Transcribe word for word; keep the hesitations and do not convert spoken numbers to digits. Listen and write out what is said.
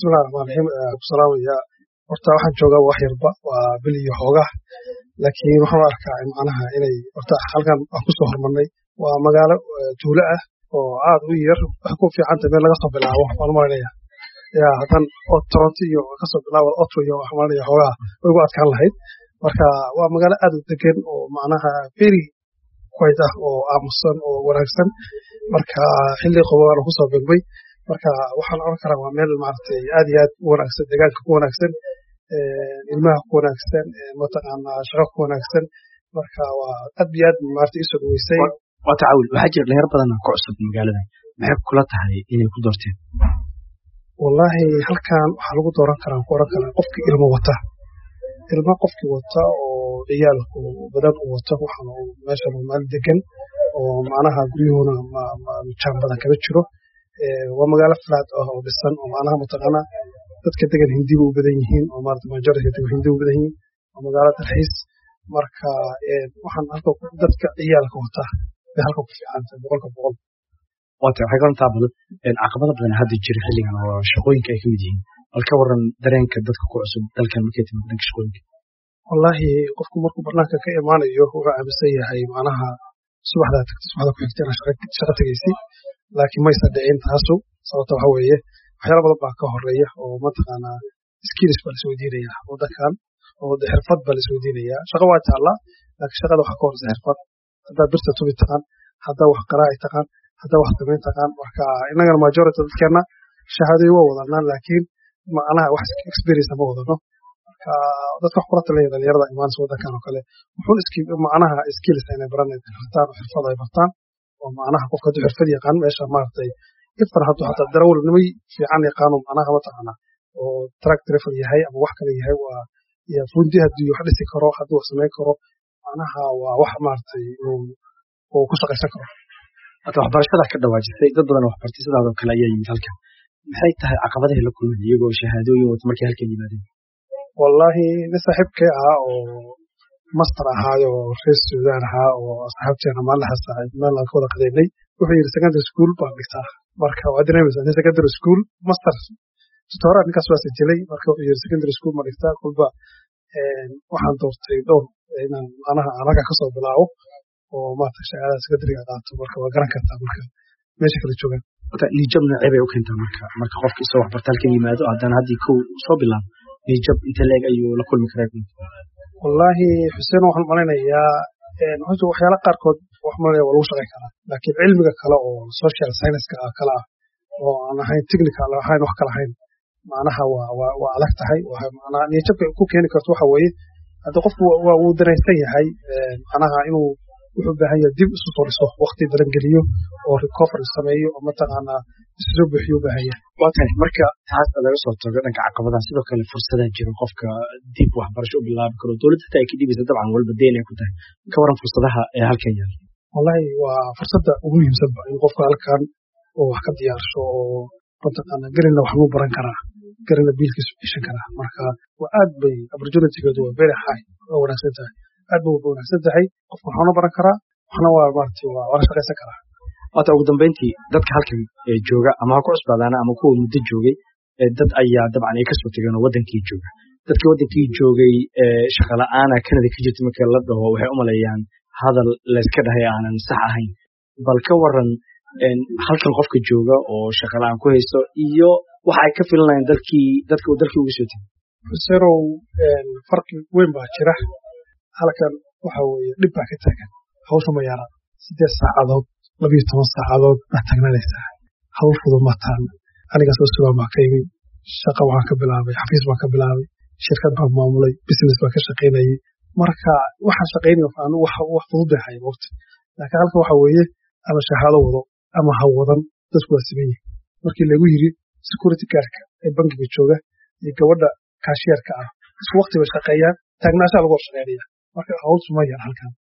Bismillaahi Raxmaani Raxiim. Salaam ya horta waxaan joogaa wax yarba waa bil iyo xoogaa laakiin waxaan arkaa macnaha inay horta halkan aan ku soo hormarnay waa magaalo tuulo ah oo aad u yar wax ku fiican tahay meel laga soo bilaabo waxaan malaynayaa yaa hadan oo Toronto iyo ka soo bilaabo Ottawa iyo waxaan malaynayaa xoogaa way ugu adkaan lahayd marka waa magaalo aad u degan oo macnaha very quiet ah oo aamusan oo wanaagsan marka xilli qabowga ku soo begbay marka waxaan oran karaa waa meel maartay aad iyo aad u wanaagsan deegaanka ku wanaagsan ee ilmaha ku wanaagsan ee mataqaana shaqo ku wanaagsan marka waa aad iyo aad maartay isu dhaweysay waa taawul waxa jira dhalinyaro badan oo ku cusub magaalada maxay kula tahay inay ku doorteen wallahi halkan waxa lagu dooran karaa ku oran karaa qofka ilmo wata ilmo qofkii wata oo ciyaalku badan u wata waxaan meesha maal degan oo macnaha guryahuna ma jaan badan kaba jiro waa magaalo flat ah oo dhisan oo macnaha mataqaana dadka degan hindi u badan yihiin oo maarta majority dadka hindi u badan yihiin oo magaalo dalxiis marka ee waxaan halka dadka ciyaalka wata ee halka ku fiican tahay boqolkiiba boqol waata waxay garan taabal in caqabado badan hadda jira xilligan oo shaqooyinka ay ka mid yihiin halka waran dareenka dadka ku cusub dalkan markay timaadaan shaqooyinka wallahi qofku markuu barnaamijka ka imaanayo wuxuu aaminsan yahay macnaha subaxda tagtay subaxda ku xigtay shaqo tagaysay laakiin ma isa dhicin taasu sababta waxa weeye waxyaalo badan baa ka horeeya oo mataqaana skills baa la isweydiinaya wadankan oo xirfad baa la isweydiinaya shaqo waa taala laakiin shaqada waxa ka horeysa xirfad hadda birta tubi taqaan hadda wax qaraaci taqaan hadda wax samayn taqaan marka inagana majority dadkeena shahaadooyin waa wadanaa laakiin macnaha wax experience ma wadano marka dadka wax kula talaya dhalinyarada imaanaysa wadankan oo kale wuxuu iski macnaha skills inay baranayaan xirfad xirfad ay bartaan oo macnaha qofka hadduu xirfad yaqaan meesha maartay ifar hadduu hataa darawalnimay fiican yaqaano macnaha mataqaana oo truck driver yahay ama wax kale yahay waa iyo fundi hadduu wax dhisi karo hadduu wax samayn karo macnaha waa wax maartay oo ku shaqaysan karo hata waxbarashada ka dhawaajisay dad badan wax bartay sidaadoo kale ayaa yimid halkan maxay tahay caqabadaha la kulmay iyagoo shahaadooyin wata markay halkan yimaadeen wallahi nin saaxiibkay ah oo master ahaayo reer Suudaan ahaa oo asxaabteena maalaha saaxiib meel aan ka wada qadeynay wuxuu yiri secondary school baan dhigtaa marka waa dareemaysaa secondary school master tutoraa ninkaas waa sajilay marka wuxuu yiri secondary school ma dhigtaa kulba waxaan doortay dhowr inaan macnaha anaga ka soo bilaabo oo maanta shaqada secondary qaato marka waa garan kartaa marka meesha kala joogaan wata nijab nacay bay u keentaa marka marka qofkii soo waxbarta halkan yimaado haddana haddii kow soo bilaabo nijab inta leeg ayuu la kulmi karaa wallahi xuseen waxaan maleynayaa wuxuu waxyaalo qaarkood wax malaya waa lagu shaqayn karaa laakiin cilmiga kale oo social science-ka kale ah oo aan ahayn technical ahayn wax kale ahayn macnaha waa waa waa adag tahay waxa macnaha niyadjabka ku keeni karto waxa weeye hadda qofku waa uu dareensan yahay macnaha inuu wuxuu baahan yahay dib isu soo dhiso waqti badan geliyo oo recovery sameeyo oo mataqaana isu bixiyo baahan yahay waatan marka taas laga soo tago dhanka caqabadaha sidoo kale fursadaha jira qofka dib waxbarasho u bilaabi karo dowladda taa ay ka dhibaysa dabcan walba deyn ay ku tahay ka waran fursadaha ee halkan yaala wallahi waa fursadda ugu muhiimsan in qofka halkan oo wax ka diyaarsho oo mataqaana garina wax lagu baran karaa garina biilkiisu ishan karaa marka waa aad bay opportunity-geedu waa very high oo wanaagsan tahay aad bay u wanaagsan tahay qofka waxaanu baran karaa waxna waa maartay waa wada shaqaysan karaa waata ugu dambeyntii dadka halkan jooga ama ha ku cusbaadaana ama kuwa muddo joogay dad ayaa dabcan ay kasoo tageen oo wadankii jooga dadkii wadankii joogay shaqa la'aana Canada ka jirta marka la dhaho waxay u maleeyaan hadal la iska dhahay aanan sax ahayn bal ka waran halkan qofka jooga oo shaqa la'aan ku haysto iyo waxa ay ka filanayaan dalkii dadka uu dalkii ugu soo tagay xuseerow farqi weyn baa jira halkan waxa weeye dhib baa ka taagan hawsha ma yara sideed saacadood labiyo toban saacadood baad taagnanaysaa hawl fudud ma tahan aniga soo sugaan baa ka yimi shaqa waxaan ka bilaabay xafiis baan ka bilaabay shirkad baan maamulay business baan ka shaqaynayay marka waxaan shaqaynay waxaan wax wax fudud bay hayay waqti laakiin halka waxa weeye ama shahaado wado ama ha wadan dadku waa siman yihiin markii lagu yiri security guardka ee bangiga jooga iyo gabadha kaashiyarka ah isku waqti bay shaqeeyaan taagnaanshaha lagu shaqeynaya marka hawshu ma yar halkan